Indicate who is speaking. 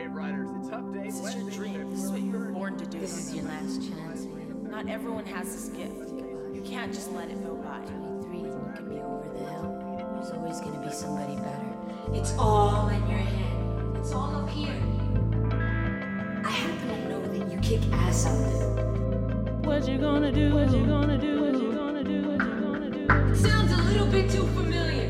Speaker 1: Riders. It's update.
Speaker 2: This is your dream. This is what you were born to do.
Speaker 3: This is your last chance.
Speaker 2: Not everyone has this gift. You can't just let it go by.
Speaker 3: 23, look at me over the hill. There's always gonna be somebody better. It's all in your head. It's all up here. I happen to know that you kick ass out there.
Speaker 4: What you gonna do? What you gonna do? What you gonna do? What you gonna do?
Speaker 3: Sounds a little bit too familiar.